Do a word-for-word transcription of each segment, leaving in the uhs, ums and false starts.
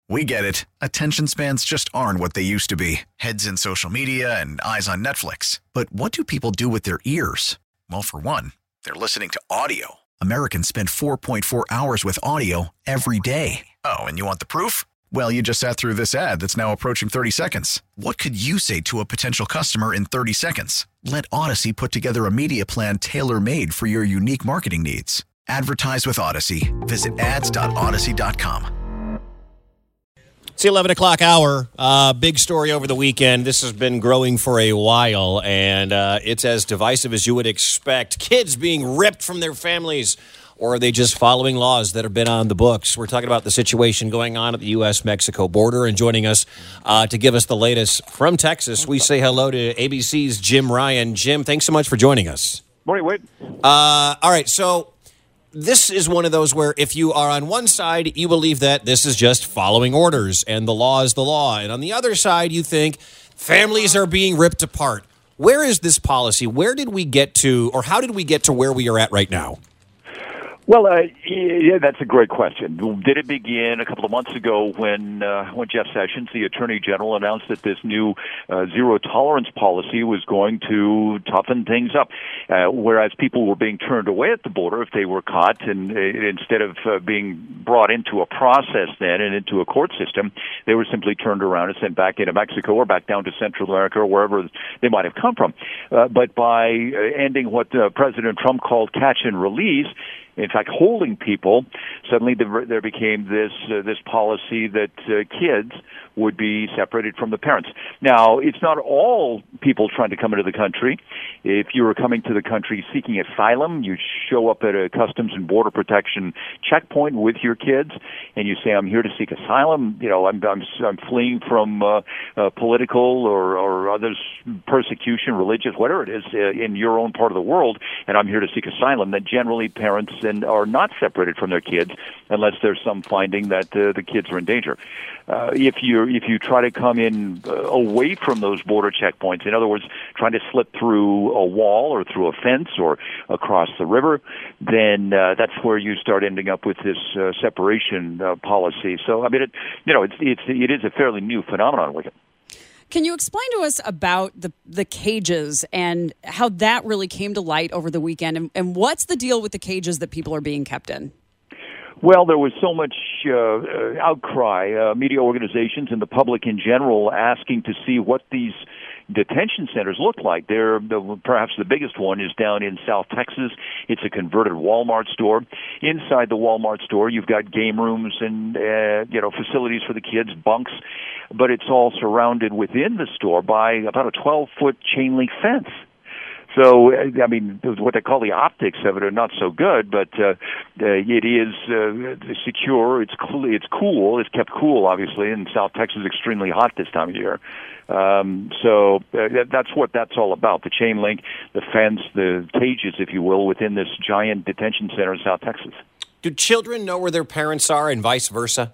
We get it. Attention spans just aren't what they used to be. Heads in social media and eyes on Netflix. But what do people do with their ears? Well, for one, they're listening to audio. Americans spend four point four hours with audio every day. Oh, and you want the proof? Well, you just sat through this ad that's now approaching thirty seconds. What could you say to a potential customer in thirty seconds? Let Odyssey put together a media plan tailor-made for your unique marketing needs. Advertise with Odyssey. Visit ads dot odyssey dot com. It's the eleven o'clock hour. Uh, big story over the weekend. This has been growing for a while, and uh, it's as divisive as you would expect. Kids being ripped from their families, or are they just following laws that have been on the books? We're talking about the situation going on at the U S Mexico border, and joining us uh, to give us the latest from Texas, we say hello to A B C's Jim Ryan. Jim, thanks so much for joining us. Morning, Wade. Uh, all right, so this is one of those where if you are on one side, you believe that this is just following orders and the law is the law. And on the other side, you think families are being ripped apart. Where is this policy? Where did we get to, or how did we get to where we are at right now? Well, uh, yeah, that's a great question. Did it begin a couple of months ago when uh, when Jeff Sessions, the Attorney General, announced that this new uh, zero tolerance policy was going to toughen things up, uh, whereas people were being turned away at the border if they were caught, and uh, instead of uh, being brought into a process then and into a court system, they were simply turned around and sent back into Mexico or back down to Central America or wherever they might have come from. Uh, but by uh, ending what uh, President Trump called catch and release, in fact, holding people, suddenly there became this uh, this policy that uh, kids would be separated from the parents. Now, it's not all people trying to come into the country. If you were coming to the country seeking asylum, you show up at a Customs and Border Protection checkpoint with your kids, and you say, "I'm here to seek asylum. You know, I'm I'm, I'm fleeing from uh, uh, political or or others persecution, religious, whatever it is, uh, in your own part of the world, and I'm here to seek asylum." Then generally parents and are not separated from their kids unless there's some finding that uh, the kids are in danger. Uh, if you if you try to come in uh, away from those border checkpoints, in other words, trying to slip through a wall or through a fence or across the river, then uh, that's where you start ending up with this uh, separation uh, policy. So, I mean, it, you know, it's it's it is a fairly new phenomenon with it. Can you explain to us about the the cages and how that really came to light over the weekend? And, and what's the deal with the cages that people are being kept in? Well, there was so much uh, outcry, uh, media organizations and the public in general asking to see what these detention centers look like. They're the, perhaps the biggest one is down in South Texas. It's a converted Walmart store. Inside the Walmart store, you've got game rooms and uh, you know facilities for the kids, bunks, but it's all surrounded within the store by about a twelve-foot chain link fence. So, I mean, what they call the optics of it are not so good, but uh, it is uh, secure. It's cool. It's cool. It's kept cool, obviously, and South Texas is extremely hot this time of year. Um, so uh, that's what that's all about, the chain link, the fence, the cages, if you will, within this giant detention center in South Texas. Do children know where their parents are and vice versa?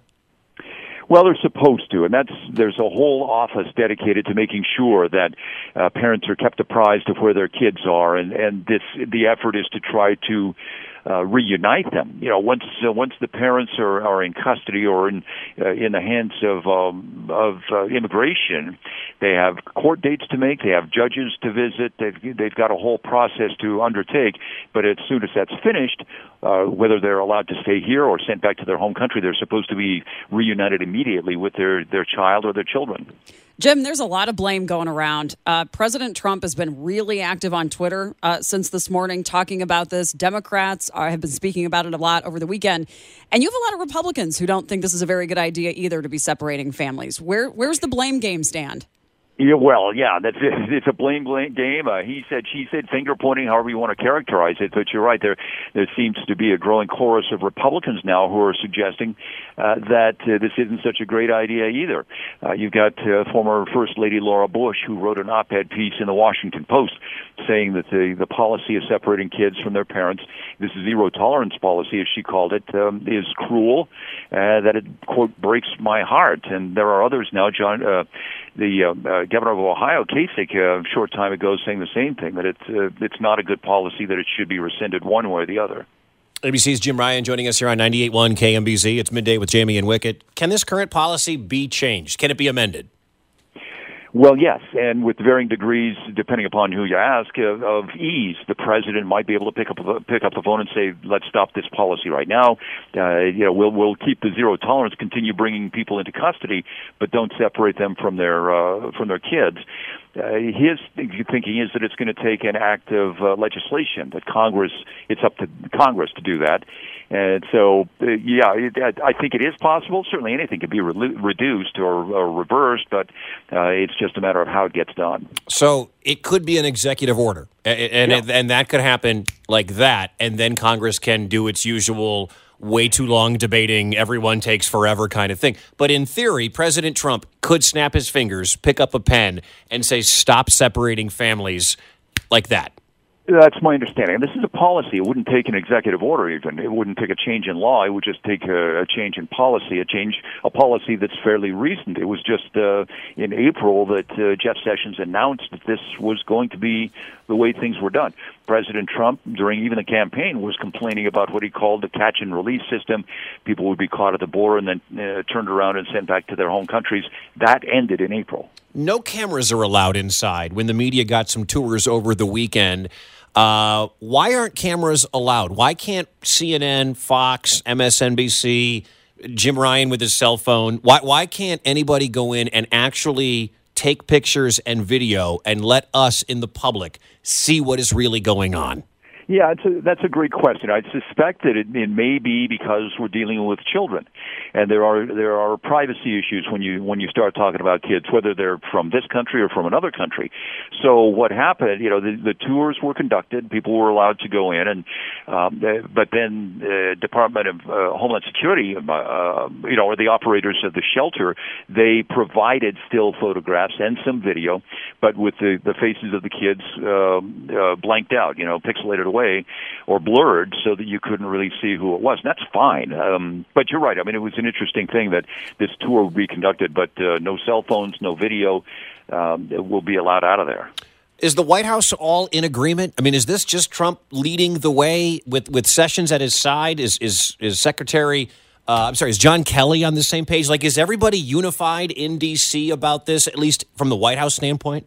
Well, they're supposed to, and that's there's a whole office dedicated to making sure that uh, parents are kept apprised of where their kids are, and and this the effort is to try to uh, reunite them. You know, once uh, once the parents are, are in custody or in uh, in the hands of um, of uh, immigration, they have court dates to make. They have judges to visit. They've they've got a whole process to undertake. But as soon as that's finished, uh, whether they're allowed to stay here or sent back to their home country, they're supposed to be reunited immediately with their, their child or their children. Jim, there's a lot of blame going around. Uh, President Trump has been really active on Twitter uh, since this morning talking about this. Democrats are, have been speaking about it a lot over the weekend. And you have a lot of Republicans who don't think this is a very good idea either to be separating families. Where Where's the blame game stand? Yeah, well, yeah, that's it. It's a blame blame game. Uh, he said, she said, finger pointing, however you want to characterize it. But you're right. There, there seems to be a growing chorus of Republicans now who are suggesting uh, that uh, this isn't such a great idea either. Uh, you've got uh, former First Lady Laura Bush, who wrote an op-ed piece in the Washington Post saying that the the policy of separating kids from their parents, this zero tolerance policy, as she called it, um, is cruel. Uh, that it quote breaks my heart. And there are others now, John. Uh, the uh, uh, governor of Ohio, Kasich, uh, a short time ago, saying the same thing, that it's uh, it's not a good policy, that it should be rescinded one way or the other. A B C's Jim Ryan joining us here on ninety-eight point one K M B Z. It's midday with Jamie and Wicket. Can this current policy be changed? Can it be amended? Well, yes, and with varying degrees, depending upon who you ask, of, of ease. The president might be able to pick up pick up the phone and say, "Let's stop this policy right now. Uh, you know, we'll we'll keep the zero tolerance, continue bringing people into custody, but don't separate them from their uh, from their kids." Uh, his thinking is that it's going to take an act of uh, legislation, that Congress, it's up to Congress to do that. And so, uh, yeah, it, I think it is possible. Certainly anything can be re- reduced or, or reversed, but uh, it's just a matter of how it gets done. So it could be an executive order, and, and, yeah. and that could happen like that, and then Congress can do its usual way too long debating, everyone takes forever kind of thing. But in theory, President Trump could snap his fingers, pick up a pen, and say, stop separating families like that. That's my understanding. And this is a policy. It wouldn't take an executive order even. It wouldn't take a change in law. It would just take a, a change in policy, a change, a policy that's fairly recent. It was just uh, in April that uh, Jeff Sessions announced that this was going to be the way things were done. President Trump, during even the campaign, was complaining about what he called the catch and release system. People would be caught at the border and then uh, turned around and sent back to their home countries. That ended in April. No cameras are allowed inside. When the media got some tours over the weekend, uh, why aren't cameras allowed? Why can't C N N, Fox, M S N B C, Jim Ryan with his cell phone, why, why can't anybody go in and actually take pictures and video and let us in the public see what is really going on? Yeah, it's a, that's a great question. I suspect that it, it may be because we're dealing with children, and there are there are privacy issues when you when you start talking about kids, whether they're from this country or from another country. So what happened? You know, the, the tours were conducted, people were allowed to go in, and um, but then the Department of uh, Homeland Security, uh, you know, or the operators of the shelter, they provided still photographs and some video, but with the the faces of the kids uh, uh, blanked out, you know, pixelated away or blurred so that you couldn't really see who it was. And that's fine. Um, but you're right. I mean, it was an interesting thing that this tour would be conducted, but uh, no cell phones, no video um, will be allowed out of there. Is the White House all in agreement? I mean, is this just Trump leading the way with, with Sessions at his side? Is is is Secretary, uh, I'm sorry, is John Kelly on the same page? Like, is everybody unified in D C about this, at least from the White House standpoint?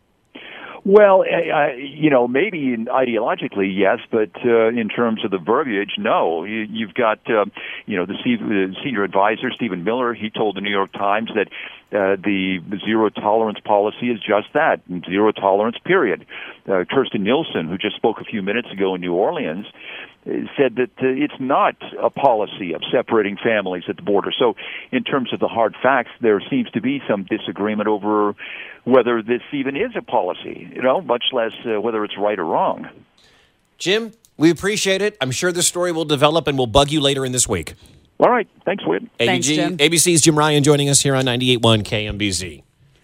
Well, uh, you know, maybe in ideologically, yes, but uh, in terms of the verbiage, no. You, you've got, uh, you know, the senior advisor, Stephen Miller, he told the New York Times that uh, the zero tolerance policy is just that, zero tolerance, period. Uh, Kirstjen Nielsen, who just spoke a few minutes ago in New Orleans, said that uh, it's not a policy of separating families at the border. So in terms of the hard facts, there seems to be some disagreement over whether this even is a policy, you know, much less uh, whether it's right or wrong. Jim, we appreciate it. I'm sure the story will develop and we'll bug you later in this week. All right. Thanks, Whit. Thanks, Jim. A B C's Jim Ryan joining us here on ninety-eight point one K M B Z.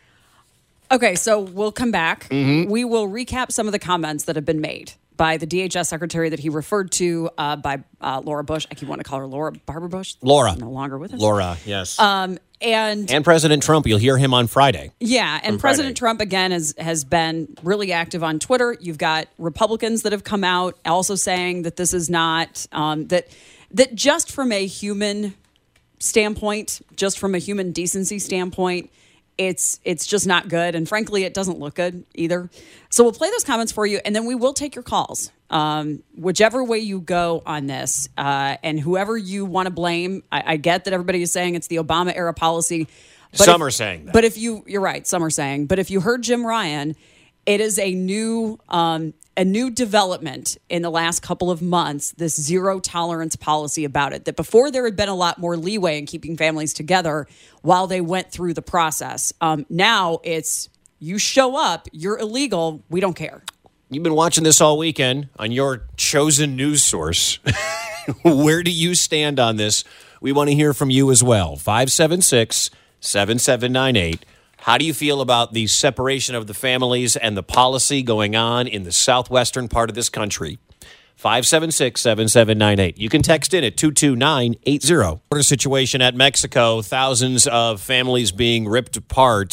Okay, so we'll come back. Mm-hmm. We will recap some of the comments that have been made by the D H S secretary that he referred to, uh, by uh, Laura Bush. I keep wanting to call her Laura Barbara Bush. Laura. No longer with us. Laura, yes. Um, and and President Trump, you'll hear him on Friday. Yeah, and President Trump, again, has, has been really active on Twitter. You've got Republicans that have come out also saying that this is not, um, that that just from a human standpoint, just from a human decency standpoint, It's it's just not good. And frankly, it doesn't look good either. So we'll play those comments for you, and then we will take your calls. Um, whichever way you go on this, uh, and whoever you want to blame, I, I get that everybody is saying it's the Obama-era policy. But some if, are saying that. But if you, you're right, some are saying. But if you heard Jim Ryan, it is a new um, a new development in the last couple of months, this zero tolerance policy about it, that before there had been a lot more leeway in keeping families together while they went through the process. Um, now it's you show up, you're illegal, we don't care. You've been watching this all weekend on your chosen news source. Where do you stand on this? We want to hear from you as well. five seven six, seven seven nine eight. How do you feel about the separation of the families and the policy going on in the southwestern part of this country? five seven six, seven seven nine eight. You can text in at two two nine eight zero. Border situation at Mexico, thousands of families being ripped apart.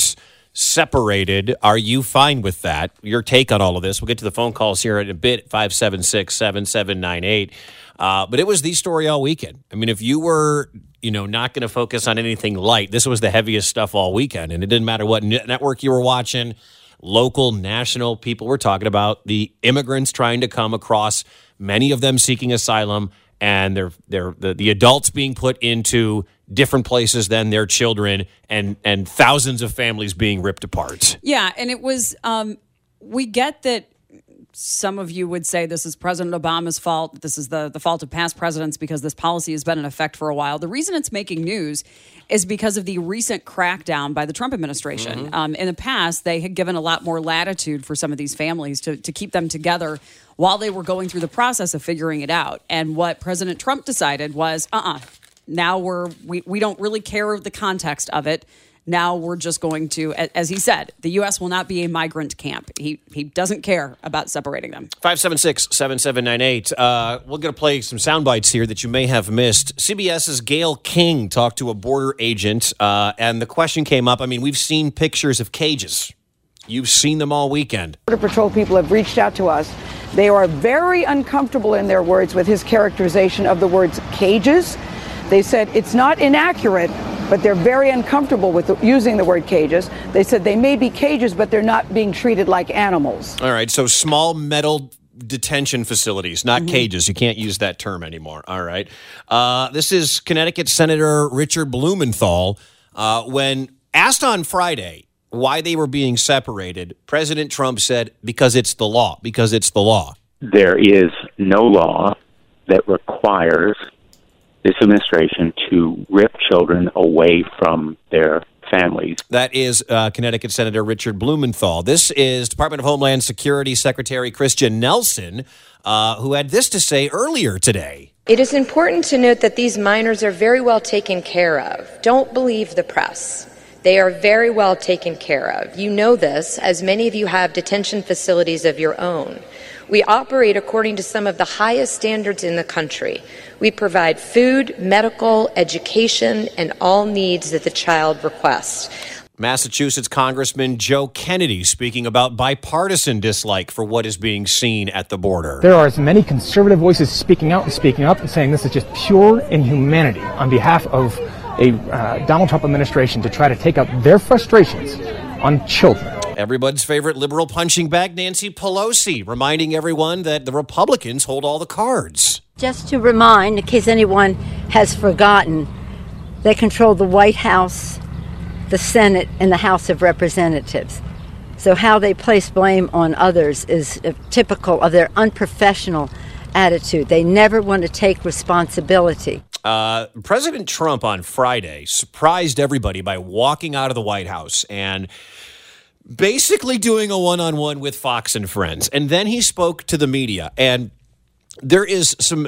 separated. Are you fine with that? Your take on all of this. We'll get to the phone calls here in a bit, five seven six, seven seven nine eight. Uh, but it was the story all weekend. I mean, if you were, you know, not going to focus on anything light, this was the heaviest stuff all weekend. And it didn't matter what network you were watching, local, national, people were talking about the immigrants trying to come across, many of them seeking asylum, and they're, they're, the, the adults being put into different places than their children, and, and thousands of families being ripped apart. Yeah, and it was, um, we get that some of you would say this is President Obama's fault. This is the, the fault of past presidents because this policy has been in effect for a while. The reason it's making news is because of the recent crackdown by the Trump administration. Mm-hmm. Um, in the past, they had given a lot more latitude for some of these families to, to keep them together while they were going through the process of figuring it out. And what President Trump decided was, uh-uh, now we're, we, we don't really care the context of it. Now we're just going to, as he said, the U S will not be a migrant camp. He he doesn't care about separating them. five seven six, seven seven nine eight. Uh, we're going to play some sound bites here that you may have missed. CBS's Gayle King talked to a border agent, uh, and the question came up. I mean, we've seen pictures of cages. You've seen them all weekend. Border Patrol people have reached out to us. They are very uncomfortable, in their words, with his characterization of the words cages. They said it's not inaccurate, but they're very uncomfortable with the, using the word cages. They said they may be cages, but they're not being treated like animals. All right, so small metal detention facilities, not mm-hmm. cages. You can't use that term anymore. All right. Uh, this is Connecticut Senator Richard Blumenthal. Uh, when asked on Friday why they were being separated, President Trump said, because it's the law, because it's the law. There is no law that requires this administration to rip children away from their families. That is uh, Connecticut Senator Richard Blumenthal. This is Department of Homeland Security Secretary Christian Nelson, uh, who had this to say earlier today. It is important to note that these minors are very well taken care of. Don't believe the press. They are very well taken care of. You know this, as many of you have detention facilities of your own. We operate according to some of the highest standards in the country. We provide food, medical, education, and all needs that the child requests. Massachusetts Congressman Joe Kennedy speaking about bipartisan dislike for what is being seen at the border. There are as many conservative voices speaking out and speaking up and saying this is just pure inhumanity on behalf of a uh, Donald Trump administration to try to take out their frustrations on children. Everybody's favorite liberal punching bag, Nancy Pelosi, reminding everyone that the Republicans hold all the cards. Just to remind, in case anyone has forgotten, they control the White House, the Senate, and the House of Representatives. So how they place blame on others is typical of their unprofessional attitude. They never want to take responsibility. Uh, President Trump on Friday surprised everybody by walking out of the White House and basically doing a one-on-one with Fox and Friends. And then he spoke to the media. And there is some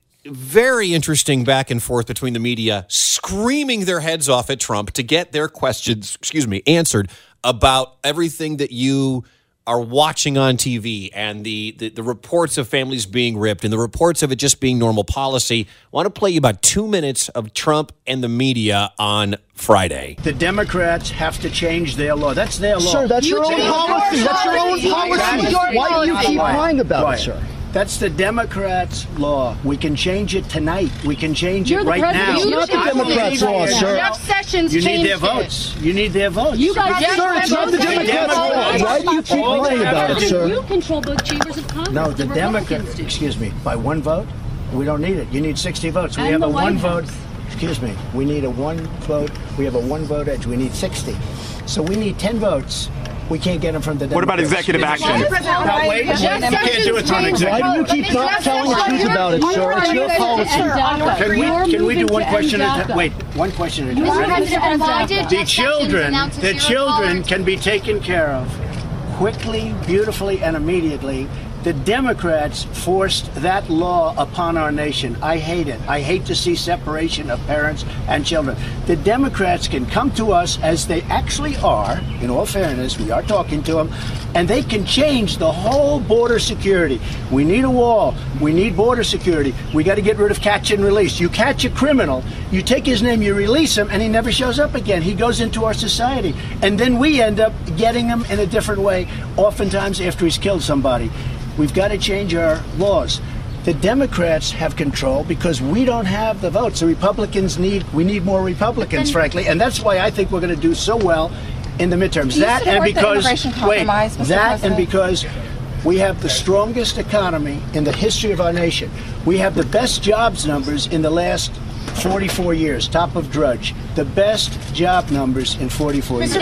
very interesting back and forth between the media screaming their heads off at Trump to get their questions, excuse me, answered about everything that you are watching on T V and the, the, the reports of families being ripped and the reports of it just being normal policy. I want to play you about two minutes of Trump and the media on Friday. The Democrats have to change their law. That's their law. Sir, that's you your own policy. That's your own policy. Why do you keep lying about right. it, sir? That's the Democrats' law. We can change it tonight. We can change You're it right now. It's not the Democrats' law, sir. Jeff Sessions You need changed their votes. It. You need their votes. You guys, Jeff, sir, it's not the Democrats' law. Why do you keep lying about it, sir? You control both chambers of Congress. No, the, the Democrats, excuse me, by one vote? We don't need it. You need sixty votes. We and have a one House. vote. Excuse me. We need a one vote. We have a one vote edge. We need sixty. So we need ten votes. We can't get them from the Democrats. What about executive action? Now, wait, you can't do it from executive. Why do you keep not telling the truth about it, sir? It's your policy. Can we, can we do one question at a time? Wait, one question at a time. The children, the children can be taken care of quickly, beautifully, and immediately. The Democrats forced that law upon our nation. I hate it. I hate to see separation of parents and children. The Democrats can come to us as they actually are, in all fairness, we are talking to them, and they can change the whole border security. We need a wall. We need border security. We got to get rid of catch and release. You catch a criminal, you take his name, you release him, and he never shows up again. He goes into our society. And then we end up getting him in a different way, oftentimes after he's killed somebody. We've got to change our laws. The Democrats have control because we don't have the votes. The Republicans need, we need more Republicans, frankly, and that's why I think we're going to do so well in the midterms. Do you that and because, wait, Mister that President? and because we have the strongest economy in the history of our nation. We have the best jobs numbers in the last forty-four years, top of Drudge. The best job numbers in forty-four years.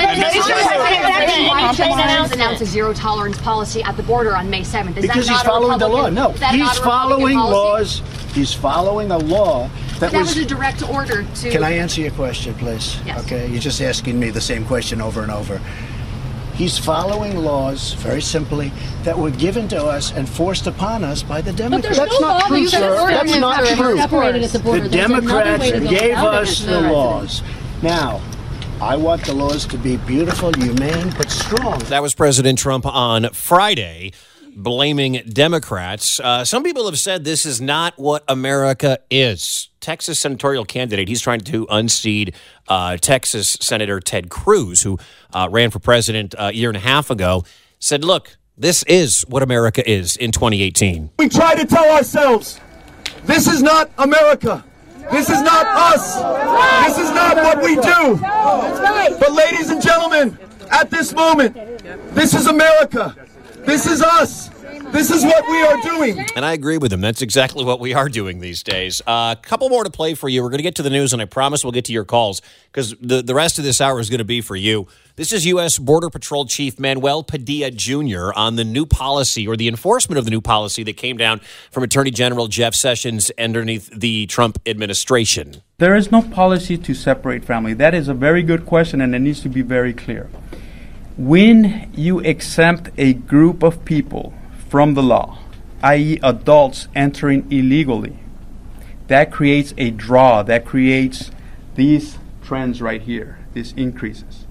Why did President announce a zero tolerance policy at the border on May seventh? Is Because that he's not following a the law. No, is that he's not a following Republican policy? laws. He's following a law that, That was. was a direct order to. Can I answer your question, please? Yes. Okay, you're just asking me the same question over and over. He's following laws, very simply, that were given to us and forced upon us by the Democrats. there's That's no not law true, that sir. says That's not we're true. separated at the border. The There's another Democrats way to go gave about it, us Mister the President. laws. Now, I want the laws to be beautiful, humane, but strong. That was President Trump on Friday, blaming Democrats. Uh, some people have said this is not what America is. Texas senatorial candidate, he's trying to unseat uh, Texas Senator Ted Cruz, who uh, ran for president uh, a year and a half ago, said, look, this is what America is in twenty eighteen. We try to tell ourselves, this is not America. This is not us. This is not what we do. But ladies and gentlemen, at this moment, this is America. This is us. This is what we are doing. And I agree with him. That's exactly what we are doing these days. A uh, couple more to play for you. We're going to get to the news, and I promise we'll get to your calls because the, the rest of this hour is going to be for you. This is U S. Border Patrol Chief Manuel Padilla Junior on the new policy or the enforcement of the new policy that came down from Attorney General Jeff Sessions underneath the Trump administration. There is no policy to separate family. That is a very good question, and it needs to be very clear. When you exempt a group of people from the law, that is adults entering illegally, that creates a draw, that creates these trends right here, these increases.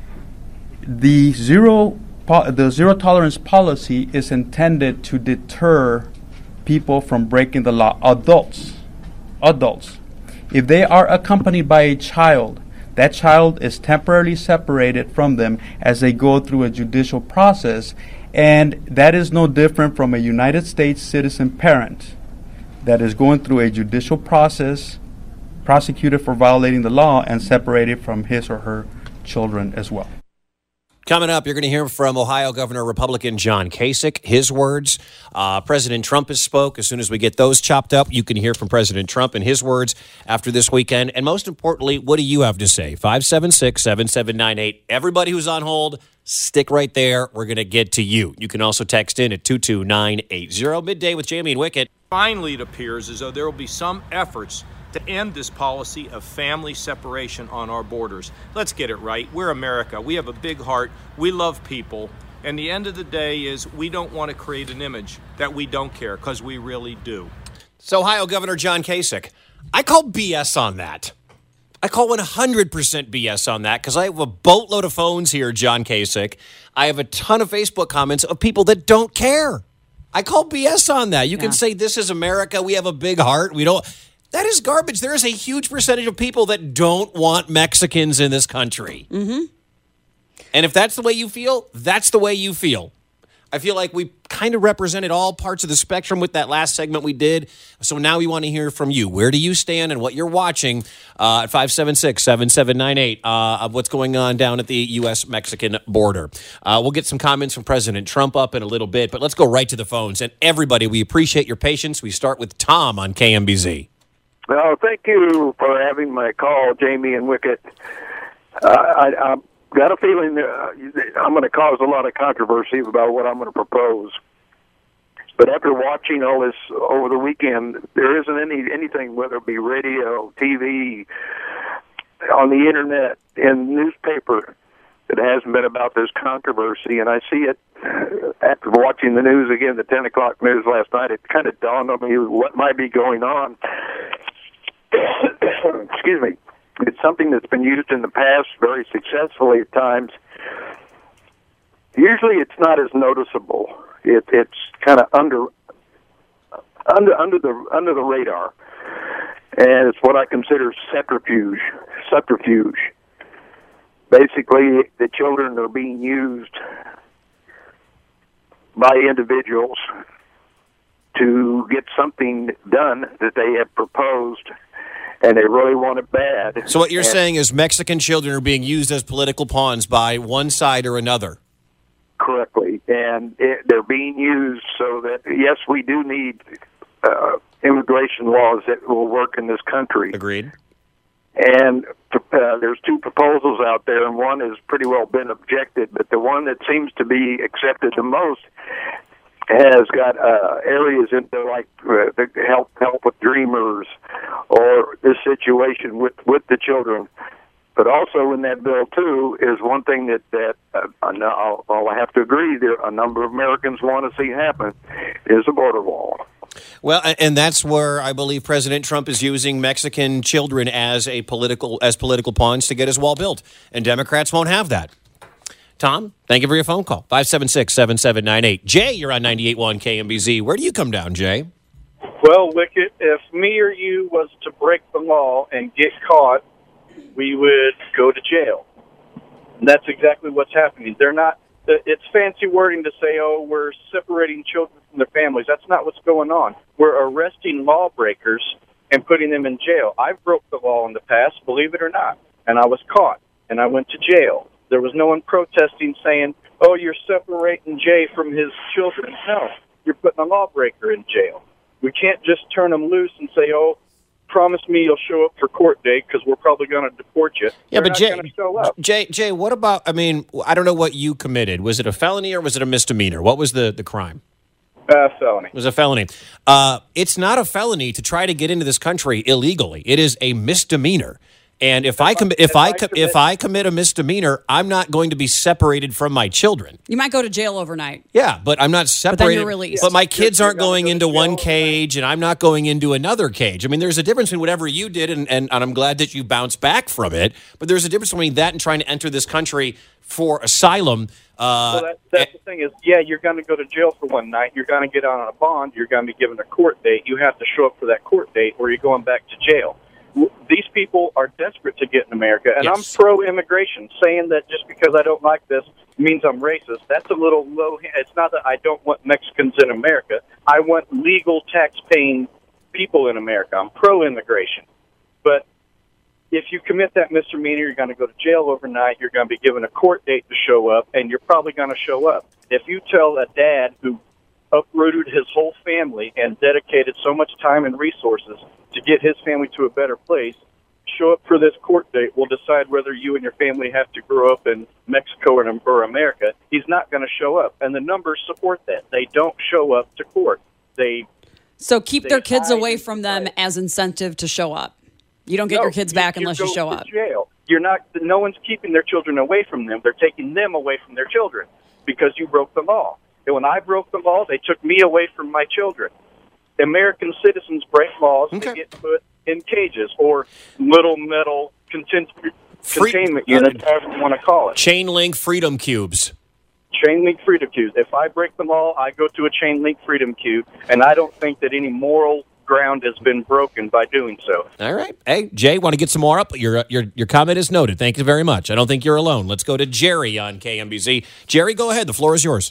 The zero, the zero tolerance policy is intended to deter people from breaking the law. Adults, adults, if they are accompanied by a child, that child is temporarily separated from them as they go through a judicial process. And that is no different from a United States citizen parent that is going through a judicial process, prosecuted for violating the law, and separated from his or her children as well. Coming up, you're going to hear from Ohio Governor Republican John Kasich. His words. Uh, President Trump has spoke. As soon as we get those chopped up, you can hear from President Trump and his words after this weekend. And most importantly, what do you have to say? five seven six, seven seven nine eight. Everybody who's on hold, stick right there. We're going to get to you. You can also text in at two two nine eight zero. Midday with Jamie and Wicket. Finally, it appears as though there will be some efforts to end this policy of family separation on our borders. Let's get it right. We're America. We have a big heart. We love people. And the end of the day is we don't want to create an image that we don't care, because we really do. So, Ohio Governor John Kasich, I call B S on that. I call one hundred percent B S on that because I have a boatload of phones here, John Kasich. I have a ton of Facebook comments of people that don't care. I call B S on that. You Yeah. can say this is America. We have a big heart. We don't. That is garbage. There is a huge percentage of people that don't want Mexicans in this country. Mm-hmm. And if that's the way you feel, that's the way you feel. I feel like we kind of represented all parts of the spectrum with that last segment we did. So now we want to hear from you. Where do you stand and what you're watching uh, at five seven six, seven seven nine eight uh, of what's going on down at the U S Mexican border. Uh, we'll get some comments from President Trump up in a little bit, but let's go right to the phones. And everybody, we appreciate your patience. We start with Tom on K M B Z. Well, thank you for having my call, Jamie and Wicket. Uh, I, I've got a feeling that I'm going to cause a lot of controversy about what I'm going to propose. But after watching all this over the weekend, there isn't any anything, whether it be radio, T V, on the internet, and newspaper, that hasn't been about this controversy, and I see it after watching the news again, the ten o'clock news last night. It kind of dawned on me what might be going on. Excuse me. It's something that's been used in the past very successfully at times. Usually, it's not as noticeable. It, it's kind of under under under the under the radar, and it's what I consider subterfuge. Subterfuge. Basically, the children are being used by individuals to get something done that they have proposed, and they really want it bad. So what you're and saying is Mexican children are being used as political pawns by one side or another. Correctly, and it, they're being used so that, yes, we do need uh, immigration laws that will work in this country. Agreed. And uh, there's two proposals out there, and one has pretty well been objected, but the one that seems to be accepted the most has got uh, areas into like uh, the help help with dreamers or this situation with, with the children. But also in that bill, too, is one thing that, that uh, I'll, I'll have to agree, there a number of Americans want to see happen, is a border wall. Well, and that's where I believe President Trump is using Mexican children as a political as political pawns to get his wall built, and Democrats won't have that. Tom, thank you for your phone call. five seven six, seven seven nine eight. Jay, you're on ninety-eight point one K M B Z. Where do you come down, Jay? Well, Wicket, if me or you was to break the law and get caught, we would go to jail. And that's exactly what's happening. They're not. It's fancy wording to say, oh, we're separating children from their families. That's not what's going on. We're arresting lawbreakers and putting them in jail. I've broke the law in the past, believe it or not, and I was caught, and I went to jail. There was no one protesting saying, oh, you're separating Jay from his children. No, you're putting a lawbreaker in jail. We can't just turn them loose and say, oh, promise me you'll show up for court date because we're probably going to deport you. Yeah, They're but not Jay, gonna show up. Jay, Jay, what about, I mean, I don't know what you committed. Was it a felony or was it a misdemeanor? What was the, the crime? Uh, felony. It was a felony. Uh, it's not a felony to try to get into this country illegally. It is a misdemeanor. And if I commit if I com- if I commit a misdemeanor, I'm not going to be separated from my children. You might go to jail overnight. Yeah, but I'm not separated. But then you're released. But my kids aren't going into one cage, and I'm not going into another cage. I mean, there's a difference in whatever you did, and, and, and I'm glad that you bounced back from it. But there's a difference between that and trying to enter this country for asylum. Uh, well, that, that's the thing is, yeah, you're going to go to jail for one night. You're going to get out on a bond. You're going to be given a court date. You have to show up for that court date, or you're going back to jail. These people are desperate to get in America, and yes. I'm pro-immigration. Saying that just because I don't like this means I'm racist, that's a little low. It's not that I don't want Mexicans in America. I want legal tax-paying people in America. I'm pro-immigration. But if you commit that misdemeanor, you're going to go to jail overnight. You're going to be given a court date to show up, and you're probably going to show up. If you tell a dad who uprooted his whole family and dedicated so much time and resources to get his family to a better place, show up for this court date, we'll decide whether you and your family have to grow up in Mexico or, or America. He's not going to show up, and the numbers support that. They don't show up to court. They So keep they their kids hide away from them as incentive to show up. You don't get No, your kids back you, unless you you show go up. to jail. You're not. No one's keeping their children away from them. They're taking them away from their children because you broke the law. And when I broke the law, they took me away from my children. American citizens break laws Okay. and get put in cages or little metal content, Free- containment units, however you want to call it. Chain link freedom cubes. Chain link freedom cubes. If I break the law, I go to a chain link freedom cube, and I don't think that any moral ground has been broken by doing so. All right. Hey, Jay, want to get some more up? Your your your comment is noted. Thank you very much. I don't think you're alone. Let's go to Jerry on K M B Z. Jerry, go ahead. The floor is yours.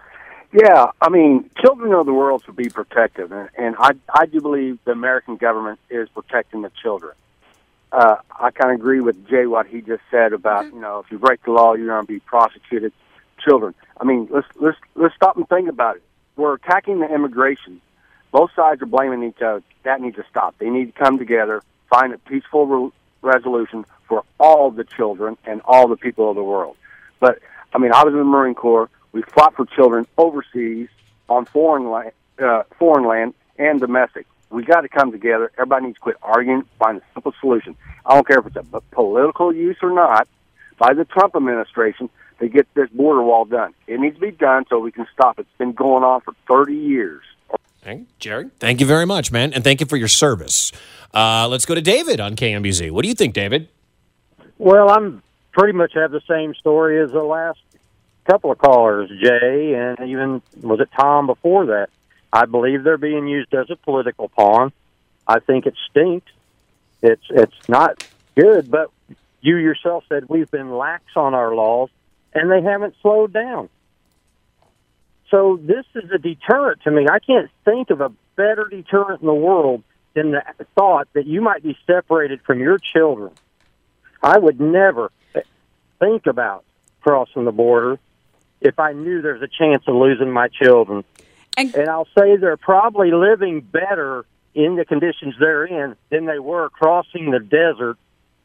Yeah, I mean, children of the world should be protected, and, and I, I do believe the American government is protecting the children. Uh, I kind of agree with Jay what he just said about, you know, if you break the law, you're going to be prosecuted. Children. I mean, let's let's let's stop and think about it. We're attacking the immigration. Both sides are blaming each other. That needs to stop. They need to come together, find a peaceful re- resolution for all the children and all the people of the world. But I mean, I was in the Marine Corps. We fought for children overseas, on foreign land, uh, foreign land, and domestic. We got to come together. Everybody needs to quit arguing, find a simple solution. I don't care if it's a political use or not, by the Trump administration to get this border wall done. It needs to be done so we can stop it. It's been going on for thirty years. Okay. Jerry, thank you very much, man, and thank you for your service. Uh, let's go to David on K M B Z. What do you think, David? Well, I'm pretty much have the same story as the last couple of callers, Jay, and even, was it Tom before that? I believe they're being used as a political pawn. I think it stinks. It's it's not good, but you yourself said we've been lax on our laws, and they haven't slowed down. So this is a deterrent to me. I can't think of a better deterrent in the world than the thought that you might be separated from your children. I would never think about crossing the border if I knew there's a chance of losing my children. And, and I'll say they're probably living better in the conditions they're in than they were crossing the desert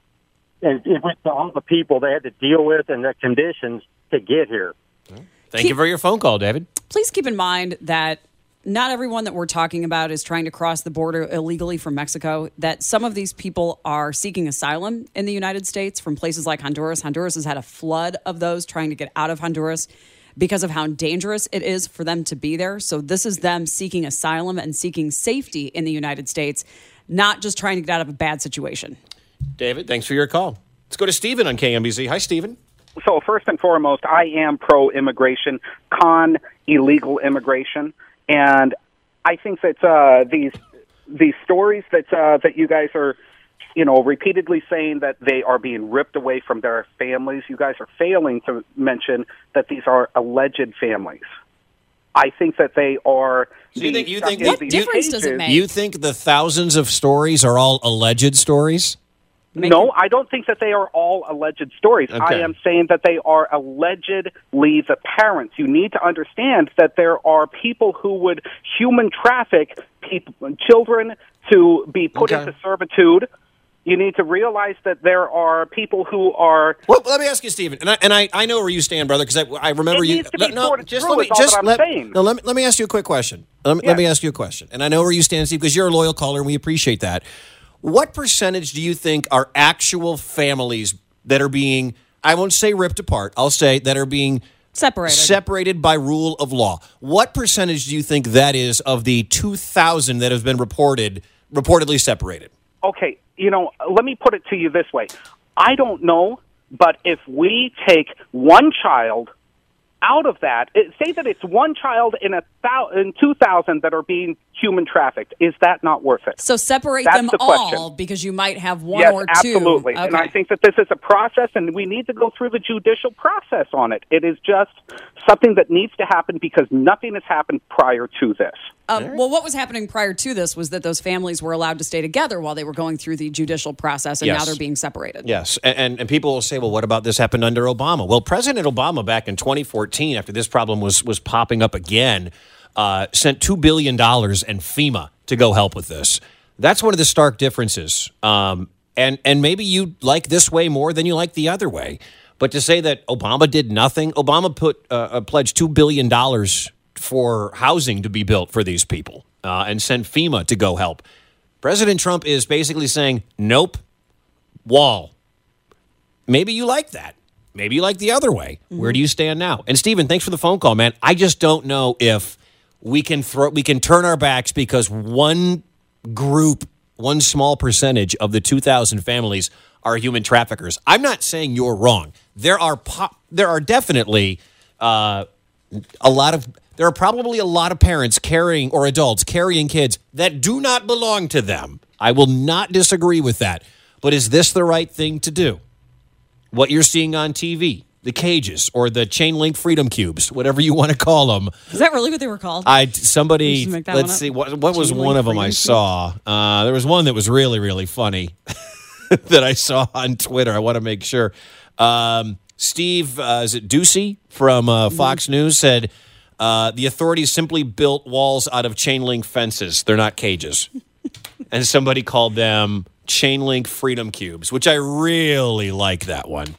and with all the people they had to deal with and the conditions to get here. Thank keep, you for your phone call, David. Please keep in mind that not everyone that we're talking about is trying to cross the border illegally from Mexico, that some of these people are seeking asylum in the United States from places like Honduras. Honduras has had a flood of those trying to get out of Honduras because of how dangerous it is for them to be there. So this is them seeking asylum and seeking safety in the United States, not just trying to get out of a bad situation. David, thanks for your call. Let's go to Stephen on K M B Z. Hi, Stephen. So first and foremost, I am pro-immigration, con illegal immigration, and I think that uh, these these stories that uh, that you guys are, you know, repeatedly saying that they are being ripped away from their families, you guys are failing to mention that these are alleged families. I think that they are. So you think you think what difference does it make? You think the thousands of stories are all alleged stories? No, I don't think that they are all alleged stories. Okay. I am saying that they are allegedly the parents. You need to understand that there are people who would human traffic people, children to be put Okay. into servitude. You need to realize that there are people who are... Well, let me ask you, Stephen, and I, and I, I know where you stand, brother, because I, I remember It you... needs to be no, sorted just through let me, is all just that I'm let, saying. no, let, me, let me ask you a quick question. Let me, Yeah. let me ask you a question, and I know where you stand, Steve, because you're a loyal caller, and we appreciate that. What percentage do you think are actual families that are being, I won't say ripped apart, I'll say that are being separated separated by rule of law? What percentage do you think that is of the two thousand that have been reported, reportedly separated? Okay, you know, let me put it to you this way. I don't know, but if we take one child out of that, it, say that it's one child in a thou, in two thousand that are being human trafficked, is that not worth it? So separate That's them the all question. because you might have one yes, or two. absolutely. Okay. And I think that this is a process, and we need to go through the judicial process on it. It is just something that needs to happen because nothing has happened prior to this. Um, well, what was happening prior to this was that those families were allowed to stay together while they were going through the judicial process, and Yes. now they're being separated. Yes, and, and and people will say, well, what about this happened under Obama? Well, President Obama back in twenty fourteen, after this problem was was popping up again, uh, sent two billion dollars and FEMA to go help with this. That's one of the stark differences. Um, and and maybe you like this way more than you like the other way. But to say that Obama did nothing, Obama put uh, uh, pledged two billion dollars for housing to be built for these people uh, and sent FEMA to go help. President Trump is basically saying, nope, wall. Maybe you like that. Maybe you like the other way. Mm-hmm. Where do you stand now? And Stephen, thanks for the phone call, man. I just don't know if we can throw we can turn our backs because one group, one small percentage of the two thousand families are human traffickers. I'm not saying you're wrong. There are po- there are definitely uh, a lot of there are probably a lot of parents carrying or adults carrying kids that do not belong to them. I will not disagree with that. But is this the right thing to do? What you're seeing on T V, the cages or the chain link freedom cubes, whatever you want to call them. Is that really what they were called? I somebody Let's let's see what what was one of them I saw. Uh, there was one that was really really funny that I saw on Twitter. I want to make sure. Um, Steve, uh, is it Ducey from uh, Fox mm-hmm. News said uh, the authorities simply built walls out of chain link fences. They're not cages, and somebody called them chain link freedom cubes, which I really like that one.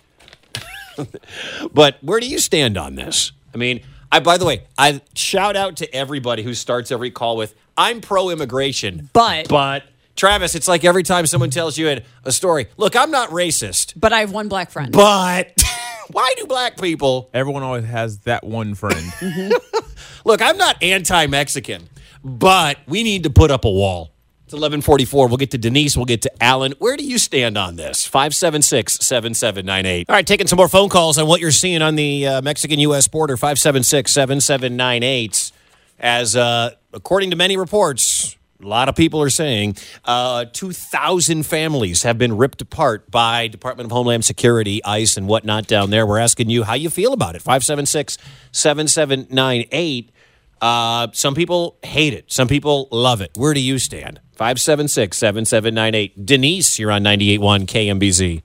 But where do you stand on this? I mean, I by the way, I shout out to everybody who starts every call with I'm pro-immigration, but but Travis, it's like every time someone tells you a story, look, I'm not racist, but I have one black friend. But Why do black people? Everyone always has that one friend. Look, I'm not anti-Mexican, but we need to put up a wall. It's eleven forty-four. We'll get to Denise. We'll get to Alan. Where do you stand on this? five seven six, seven seven nine eight. All right, taking some more phone calls on what you're seeing on the uh, Mexican-U S border. five seven six, seven seven nine eight. As uh, according to many reports, a lot of people are saying uh, two thousand families have been ripped apart by Department of Homeland Security, ICE, and whatnot down there. We're asking you how you feel about it. five seven six, seven seven nine eight. Uh, some people hate it. Some people love it. Where do you stand? five seven six, seven seven nine eight. Denise, you're on ninety-eight point one K M B Z.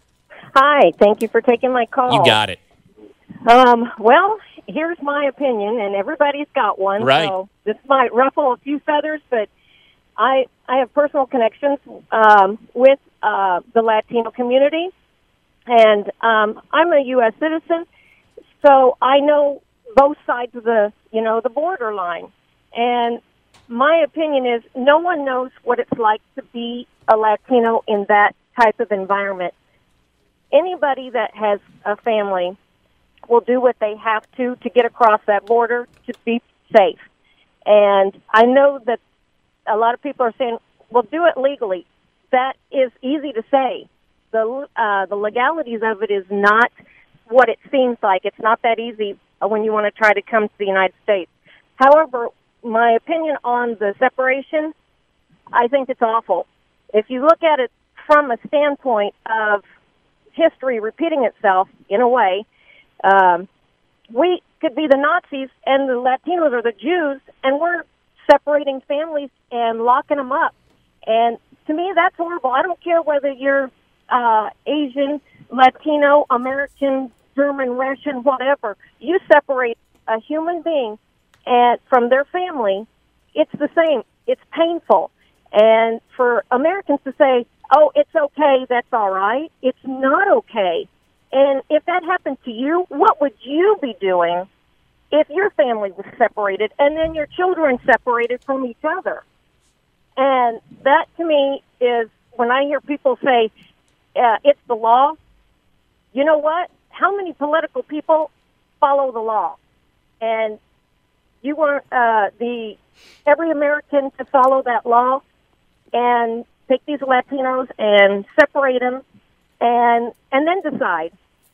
Hi, thank you for taking my call. You got it. Um, well, here's my opinion, and everybody's got one. Right. So this might ruffle a few feathers, but I I have personal connections um, with uh, the Latino community, and um, I'm a U S citizen, so I know both sides of the you know the borderline. And my opinion is no one knows what it's like to be a Latino in that type of environment. Anybody that has a family will do what they have to to get across that border to be safe. And I know that a lot of people are saying, well, do it legally. That is easy to say. The uh, the legalities of it is not what it seems like. It's not that easy when you want to try to come to the United States. However, my opinion on the separation, I think it's awful. If you look at it from a standpoint of history repeating itself in a way, um, we could be the Nazis and the Latinos are the Jews, and we're separating families and locking them up. And to me, that's horrible. I don't care whether you're uh, Asian, Latino, American, German, Russian, whatever. You separate a human being and from their family, it's the same. It's painful. And for Americans to say, oh, it's okay, that's all right, it's not okay. And if that happened to you, what would you be doing if your family was separated and then your children separated from each other? And that, to me, is when I hear people say, uh, it's the law, you know what? How many political people follow the law? And you want uh, the every American to follow that law and take these Latinos and separate them and and then decide.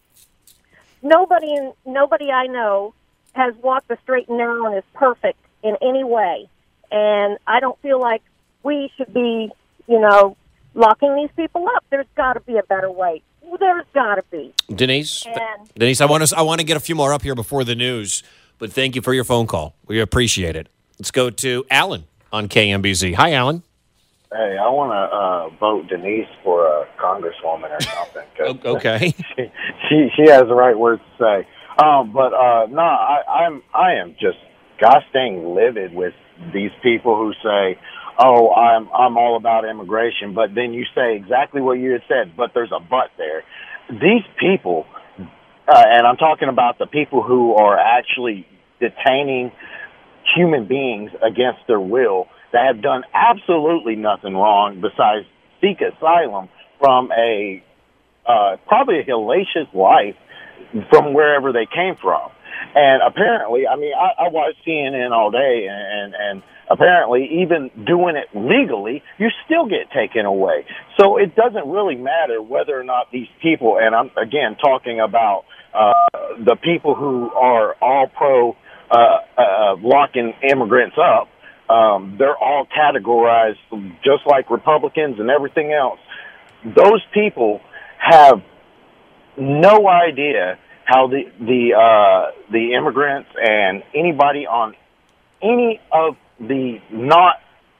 Nobody, nobody I know has walked the straight and narrow and is perfect in any way. And I don't feel like we should be, you know, locking these people up. There's got to be a better way. There's got to be. Denise, And, Denise, I want to I want to get a few more up here before the news, but thank you for your phone call. We appreciate it. Let's go to Alan on K M B Z. Hi, Alan. Hey, I want to uh, vote Denise for a congresswoman or something. 'Cause Okay. she, she she has the right words to say. Um, but uh, no, I, I'm I am just gosh dang livid with these people who say, "Oh, I'm I'm all about immigration," but then you say exactly what you had said, but there's a but there. These people, uh, and I'm talking about the people who are actually detaining human beings against their will, that have done absolutely nothing wrong besides seek asylum from a uh, probably a hellacious life from wherever they came from. And apparently, I mean, I, I watch C N N all day, and, and apparently even doing it legally, you still get taken away. So it doesn't really matter whether or not these people, and I'm, again, talking about uh, the people who are all pro uh, uh, locking immigrants up, Um, they're all categorized just like Republicans and everything else. Those people have no idea how the the uh, the immigrants and anybody on any of the not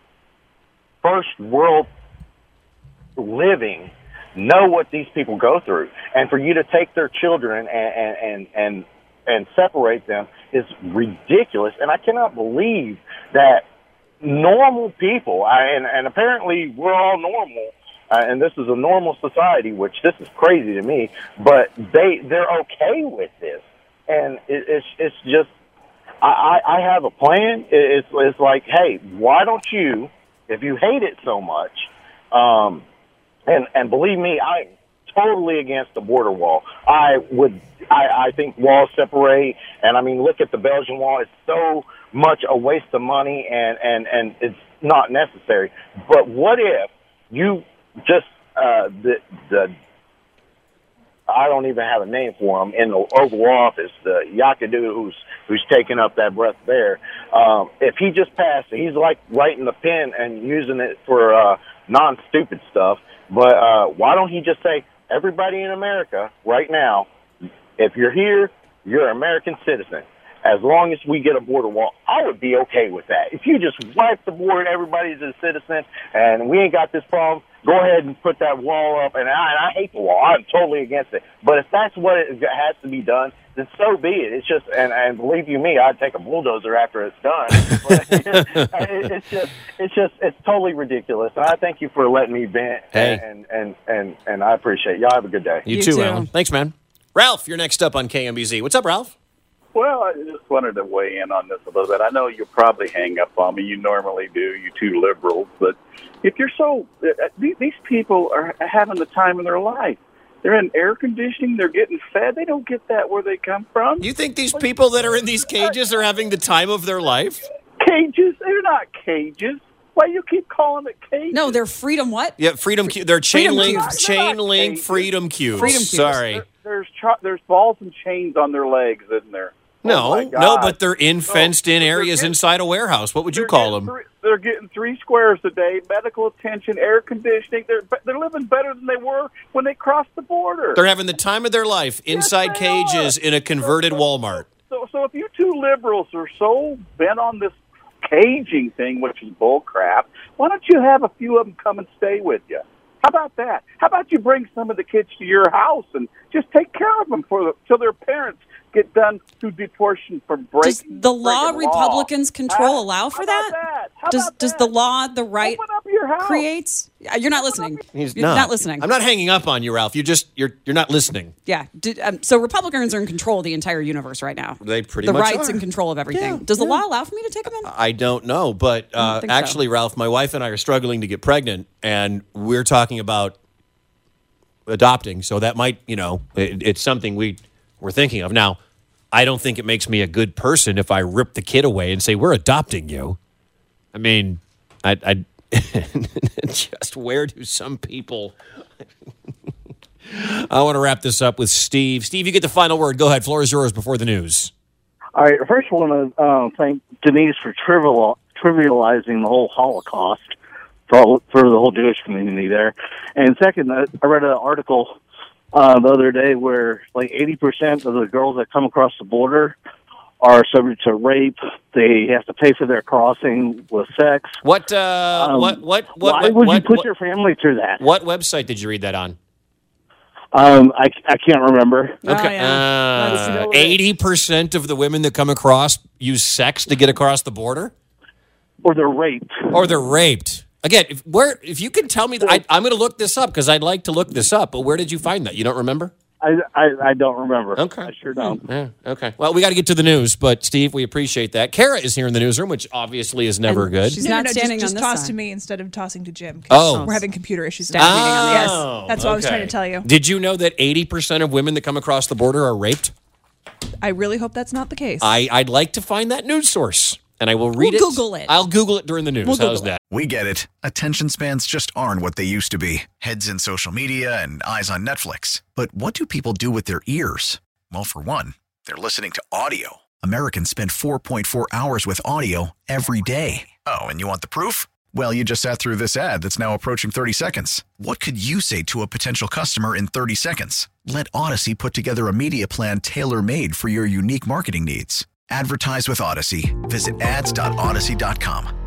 first world living know what these people go through, and for you to take their children and and and and, and separate them is ridiculous. And I cannot believe that normal people, I, and, and apparently we're all normal, uh, and this is a normal society, which this is crazy to me, but they, they're okay with this. And it, it's, it's just, I, I have a plan. It's, it's like, hey, why don't you, if you hate it so much, um, and, and believe me, I'm totally against the border wall. I would, I, I think walls separate, and I mean, look at the Belgian wall. It's so much a waste of money, and, and, and it's not necessary. But what if you just, uh, the, the, I don't even have a name for him, in the Oval Office, the Yakadoo who's, who's taking up that breath there. Um, if he just passed, he's like writing the pen and using it for, uh, non-stupid stuff. But, uh, why don't he just say, everybody in America right now, if you're here, you're an American citizen. As long as we get a border wall, I would be okay with that. If you just wipe the board, everybody's a citizen, and we ain't got this problem, go ahead and put that wall up. And I, and I hate the wall. I'm totally against it. But if that's what it has to be done, then so be it. It's just, and, and believe you me, I'd take a bulldozer after it's done. But it, it's just, it's just, it's totally ridiculous. And I thank you for letting me vent. Hey. And, and, and, and I appreciate it. Y'all have a good day. You, You too, too. Alan. Thanks, man. Ralph, you're next up on K M B Z. What's up, Ralph? Well, I just wanted to weigh in on this a little bit. I know you'll probably hang up on me. You normally do, you two liberals. But if you're so, uh, these people are having the time of their life. They're in air conditioning. They're getting fed. They don't get that where they come from. You think these people that are in these cages are having the time of their life? Cages? They're not cages. Why you keep calling it cages? No, they're freedom what? Yeah, freedom. Cu- they're chain Freedom link, cubes. chain link freedom cubes. Freedom cubes. Sorry. There, there's cho- there's balls and chains on their legs, isn't there? No, Oh, my no, God. but they're in fenced-in areas inside a warehouse. What would you call them? Three, they're getting three squares a day, medical attention, air conditioning. They're they're living better than they were when they crossed the border. They're having the time of their life inside cages in a converted Walmart. So, so if you two liberals are so bent on this caging thing, which is bull crap, why don't you have a few of them come and stay with you? How about that? How about you bring some of the kids to your house and just take care of them for the, till their parents get done through deportation for breaking Does the law breaking Republicans law. control Huh? allow for How that? about that? How Does about does that? the law the right Open up your house. creates? Uh, You're not listening. He's You're not listening. I'm not hanging up on you, Ralph. You just you're you're not listening. Yeah. Did, um, so Republicans are in control of the entire universe right now. They pretty the much right's are. in control of everything. Yeah, Does the yeah. law allow for me to take them in? I don't know, but uh, think so. actually, Ralph, my wife and I are struggling to get pregnant, and we're talking about adopting. So that might, you know, it, it's something we we're thinking of now. I don't think it makes me a good person if I rip the kid away and say, we're adopting you. I mean, I, I just where do some people... I want to wrap this up with Steve. Steve, you get the final word. Go ahead. Floor is yours before the news. All right. First, I want to uh, thank Denise for trivial, trivializing the whole Holocaust for, all, for the whole Jewish community there. And second, I, I read an article Uh, the other day where like eighty percent of the girls that come across the border are subject to rape. They have to pay for their crossing with sex. What, uh, Um, what, what, what, why what, would what, you put what- your family through that? What website did you read that on? Um, I, I can't remember. Okay. Uh, eighty percent of the women that come across use sex to get across the border? Or they're raped. Or they're raped. Again, if where if you can tell me, that, I, I'm going to look this up because I'd like to look this up. But where did you find that? You don't remember? I, I, I don't remember. Okay. I sure don't. Yeah, okay. Well, we got to get to the news, but Steve, we appreciate that. Kara is here in the newsroom, which obviously is never good. She's no, not no, no, standing just, just on this toss side. to me instead of tossing to Jim. 'Cause Oh. we're having computer issues. Staff meeting on the yes, Oh, that's what I was okay. trying to tell you. Did you know that eighty percent of women that come across the border are raped? I really hope that's not the case. I, I'd like to find that news source, and I will read We'll it. Google it. I'll Google it during the news. We'll How's Google that? We get it. Attention spans just aren't what they used to be. Heads in social media and eyes on Netflix. But what do people do with their ears? Well, for one, they're listening to audio. Americans spend four point four hours with audio every day. Oh, and you want the proof? Well, you just sat through this ad that's now approaching thirty seconds. What could you say to a potential customer in thirty seconds? Let Odyssey put together a media plan tailor-made for your unique marketing needs. Advertise with Odyssey. Visit ads dot odyssey dot com.